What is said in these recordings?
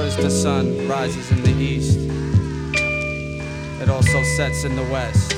as the sun rises in the east, it also sets in the west.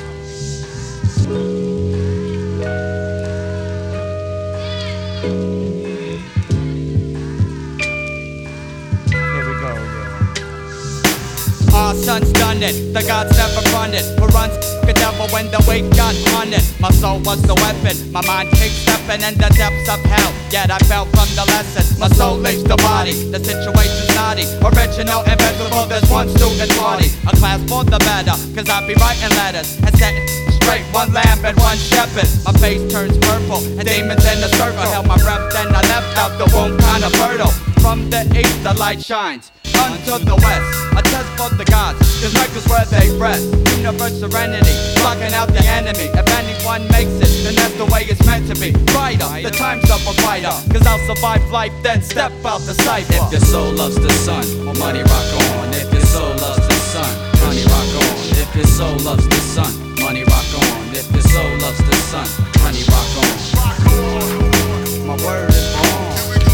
Here we go, yo. Our son's done it, the gods never run it. Who runs the devil when the weight got hunted? My soul was the weapon, my mind keeps stepping in the depths of hell. Yet I fell from the lessons, my soul leaves the body. The situation's naughty, original, invincible, there's one student party. A class for the better, cause I be writing letters and setting straight, one lamb and one shepherd. My face turns purple, and demons in the circle. Held my breath, then I left out the womb kinda fertile. From the east the light shines unto the west, a test for the gods, cause Mecca's where they rest. Universe serenity, blocking out the enemy. If anyone makes it, then that's the way it's meant to be. Brighter, the time's up a fighter, cause I'll survive life, then step out the cipher. If your soul loves the sun, money rock on. If your soul loves the sun, money rock on. If your soul loves the sun, money rock on. If your soul loves the sun, money rock on. My word is on.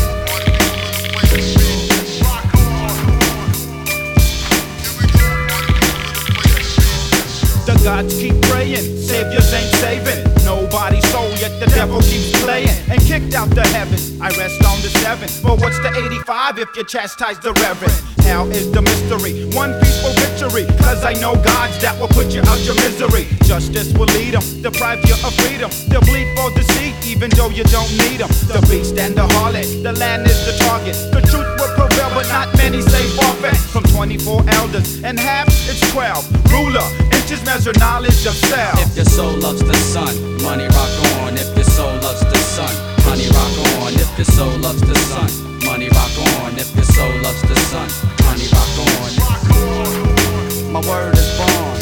The gods keep praying, saviors ain't saving nobody's soul, yet the devil keeps playing and kicked out the heavens. I rest on the 7, but what's the 85 if you chastise the reverend? Hell is the mystery, one peaceful victory, cause I know gods that will put you out your misery. Justice will lead them, deprive you of freedom. They'll bleed for deceit, even though you don't need them. The beast and the harlot, the land is the target. The truth will prevail, but not many say forfeit. From 24 elders, and half it's 12. Ruler, inches measure knowledge of self. If your soul loves the sun, money rock on. If your soul loves the sun, money rock on. If your soul loves the sun, money rock on. If your soul loves the sun, money rock on. My word is born.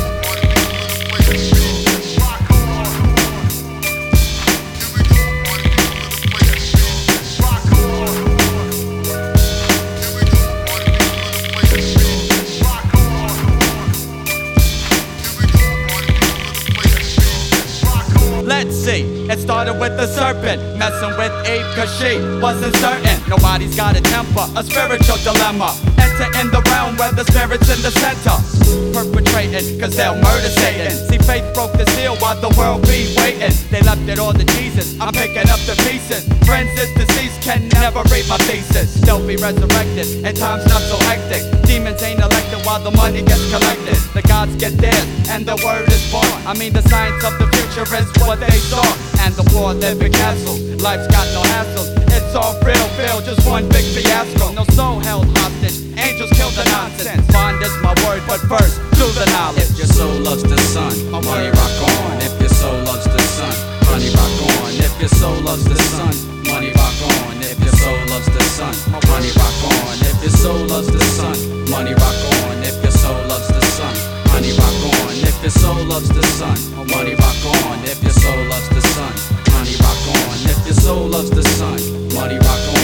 Let's see, it started with the serpent messing with Eve cause she wasn't certain. Nobody's got a temper, a spiritual dilemma. Enter in the realm where the spirit's in the center, perpetrating cause they'll murder Satan. See, faith broke the seal while the world be waiting. They left it all to Jesus, I'm picking up the pieces. Friends is deceased, can never read my thesis. They'll be resurrected, and time's not so hectic. Demons ain't elected while the money gets collected. The gods get theirs, and the word is born. I mean the science of the future is what they saw. And the poor live in castles, life's got no hassles. It's all real, Bill, just one big fiasco. No soul held hostage, angels kill the nonsense. Bond is my word, but first, do the knowledge. If your soul loves the sun, money rock on. If your soul loves the sun, money rock on. If your soul loves the sun, money rock on. If your soul loves the sun, money rock on. If your soul loves the sun, money rock on. If your soul loves the sun, money rock on. If your soul loves the sun, money rock on. If your soul loves the sun, money rock on. If your soul loves the sun, money rock on.